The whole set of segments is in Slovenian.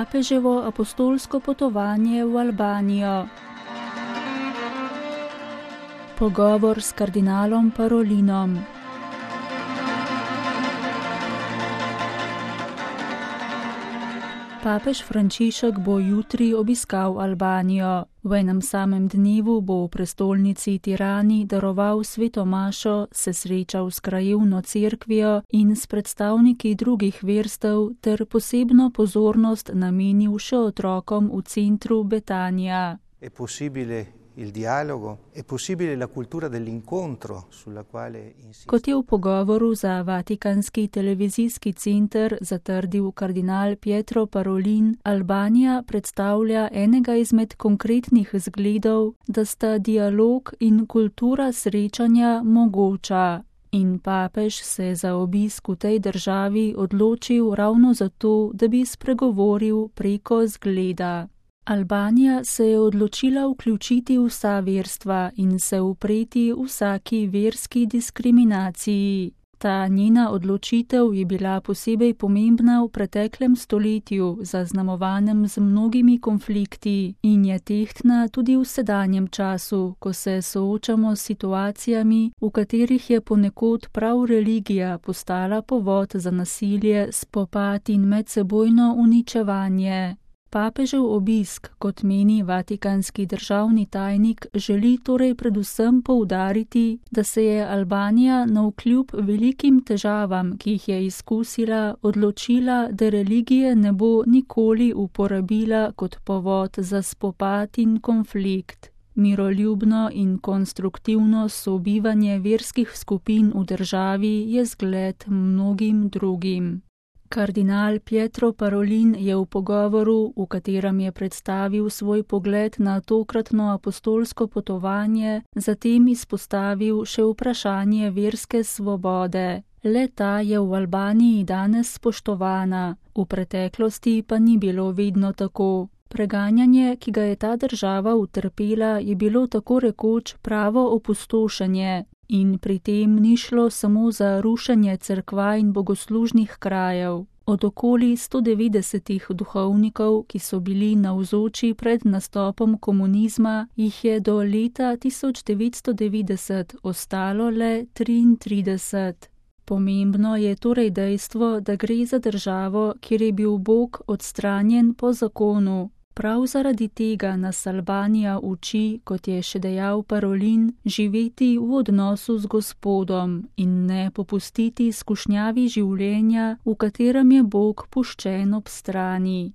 Papeževo apostolsko potovanje v Albanijo. Pogovor s kardinalom Parolinom. Papež Frančišek bo jutri obiskal Albanijo. V enem samem dnevu bo v prestolnici Tirani daroval sveto mašo, se srečal s krajevno cerkvijo in s predstavniki drugih verstev ter posebno pozornost namenil še otrokom v centru Betanija. Kot je v pogovoru za Vatikanski televizijski center zatrdil kardinal Pietro Parolin, Albanija predstavlja enega izmed konkretnih zgledov, da sta dialog in kultura srečanja mogoča. In papež se za obisk v tej državi odločil ravno zato, da bi spregovoril preko zgleda. Albanija se je odločila vključiti vsa verstva in se upreti vsaki verski diskriminaciji. Ta njena odločitev je bila posebej pomembna v preteklem stoletju, zaznamovanem z mnogimi konflikti, in je tehtna tudi v sedanjem času, ko se soočamo s situacijami, v katerih je ponekod prav religija postala povod za nasilje, spopad in medsebojno uničevanje. Papežev obisk, kot meni vatikanski državni tajnik, želi torej predvsem poudariti, da se je Albanija navkljub velikim težavam, ki jih je izkusila, odločila, da religije ne bo nikoli uporabila kot povod za spopad in konflikt. Miroljubno in konstruktivno sobivanje verskih skupin v državi je zgled mnogim drugim. Kardinal Pietro Parolin je v pogovoru, v katerem je predstavil svoj pogled na tokratno apostolsko potovanje, zatem izpostavil še vprašanje verske svobode. Le-ta je v Albaniji danes spoštovana, v preteklosti pa ni bilo vedno tako. Preganjanje, ki ga je ta država utrpela, je bilo tako rekoč pravo opustošenje. In pri tem ni šlo samo za rušenje cerkva in bogoslužnih krajev. Od okoli 190 duhovnikov, ki so bili navzoči pred nastopom komunizma, jih je do leta 1990 ostalo le 33. Pomembno je torej dejstvo, da gre za državo, kjer je bil Bog odstranjen po zakonu. Prav zaradi tega nas Albanija uči, kot je še dejal Parolin, živeti v odnosu z Gospodom in ne popustiti skušnjavi življenja, v katerem je Bog puščen ob strani.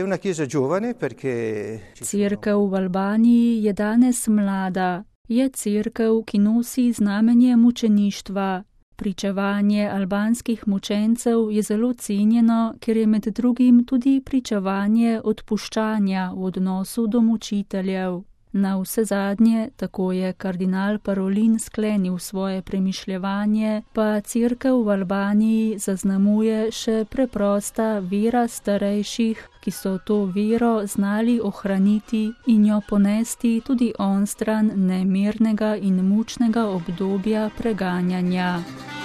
Cerkev v Albaniji je danes mlada. Je cerkev, ki nosi znamenje mučeništva. Pričevanje albanskih mučencev je zelo cenjeno, ker je med drugim tudi pričevanje odpuščanja v odnosu do mučiteljev. Na vsezadnje, tako je kardinal Parolin sklenil svoje premišljevanje, pa cerkev v Albaniji zaznamuje še preprosta vera starejših, ki so to vero znali ohraniti in jo ponesti tudi onstran nemirnega in mučnega obdobja preganjanja.